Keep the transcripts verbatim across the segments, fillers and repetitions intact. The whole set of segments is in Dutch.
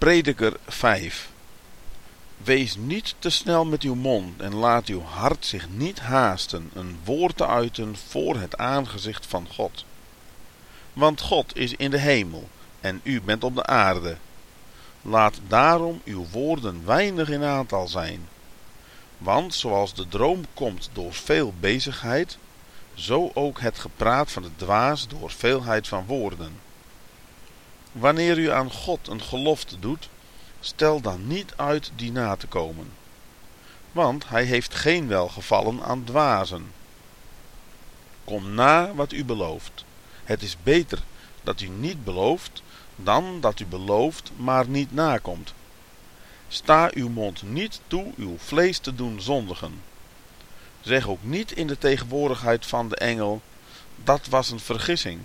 Prediker vijf. Wees niet te snel met uw mond en laat uw hart zich niet haasten een woord te uiten voor het aangezicht van God. Want God is in de hemel en u bent op de aarde. Laat daarom uw woorden weinig in aantal zijn. Want zoals de droom komt door veel bezigheid, zo ook het gepraat van de dwaas door veelheid van woorden. Wanneer u aan God een gelofte doet, stel dan niet uit die na te komen. Want hij heeft geen welgevallen aan dwazen. Kom na wat u belooft. Het is beter dat u niet belooft, dan dat u belooft, maar niet nakomt. Sta uw mond niet toe uw vlees te doen zondigen. Zeg ook niet in de tegenwoordigheid van de engel, dat was een vergissing.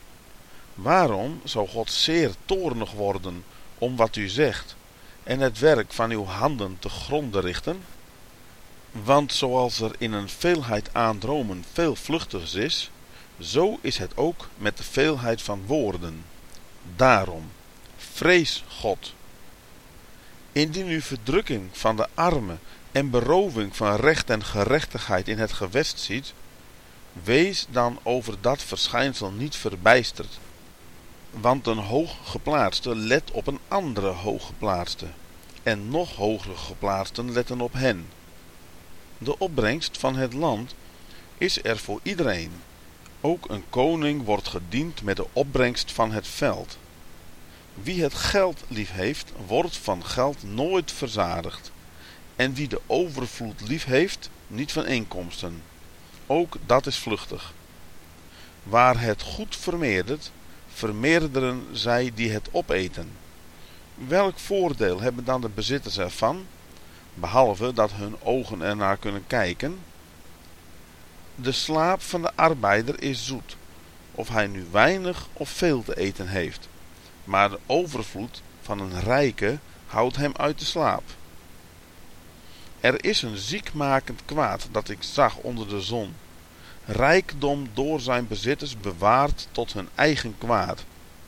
Waarom zou God zeer toornig worden om wat u zegt en het werk van uw handen te gronde richten? Want zoals er in een veelheid aan dromen veel vluchtigs is, zo is het ook met de veelheid van woorden. Daarom, vrees God. Indien u verdrukking van de armen en beroving van recht en gerechtigheid in het gewest ziet, wees dan over dat verschijnsel niet verbijsterd. Want een hooggeplaatste let op een andere hooggeplaatste, en nog hogere geplaatsten letten op hen. De opbrengst van het land is er voor iedereen. Ook een koning wordt gediend met de opbrengst van het veld. Wie het geld lief heeft, wordt van geld nooit verzadigd. En wie de overvloed lief heeft, niet van inkomsten. Ook dat is vluchtig. Waar het goed vermeerdert, vermeerderen zij die het opeten. Welk voordeel hebben dan de bezitters ervan, behalve dat hun ogen ernaar kunnen kijken? De slaap van de arbeider is zoet, of hij nu weinig of veel te eten heeft, maar de overvloed van een rijke houdt hem uit de slaap. Er is een ziekmakend kwaad dat ik zag onder de zon, rijkdom door zijn bezitters bewaard tot hun eigen kwaad.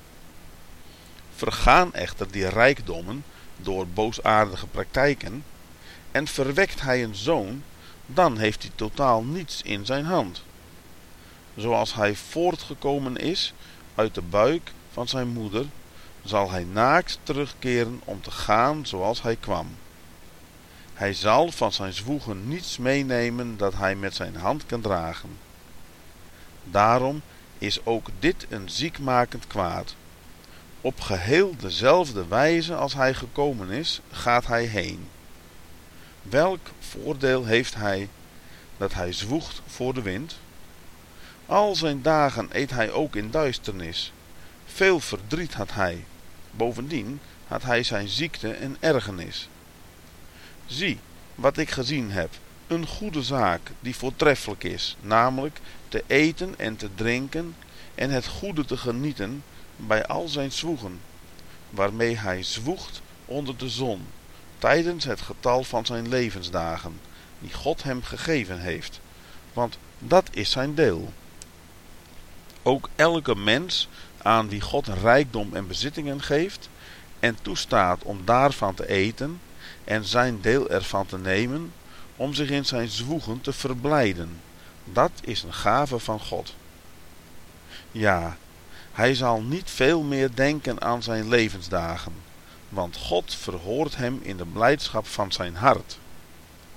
Vergaan echter die rijkdommen door boosaardige praktijken, en verwekt hij een zoon, dan heeft hij totaal niets in zijn hand. Zoals hij voortgekomen is uit de buik van zijn moeder, zal hij naakt terugkeren om te gaan zoals hij kwam. Hij zal van zijn zwoegen niets meenemen dat hij met zijn hand kan dragen. Daarom is ook dit een ziekmakend kwaad. Op geheel dezelfde wijze als hij gekomen is, gaat hij heen. Welk voordeel heeft hij dat hij zwoegt voor de wind? Al zijn dagen eet hij ook in duisternis. Veel verdriet had hij. Bovendien had hij zijn ziekte en ergernis. Zie, wat ik gezien heb, een goede zaak die voortreffelijk is, namelijk te eten en te drinken en het goede te genieten bij al zijn zwoegen, waarmee hij zwoegt onder de zon, tijdens het getal van zijn levensdagen, die God hem gegeven heeft, want dat is zijn deel. Ook elke mens aan wie God rijkdom en bezittingen geeft en toestaat om daarvan te eten en zijn deel ervan te nemen, om zich in zijn zwoegen te verblijden, dat is een gave van God. Ja, hij zal niet veel meer denken aan zijn levensdagen, want God verhoort hem in de blijdschap van zijn hart.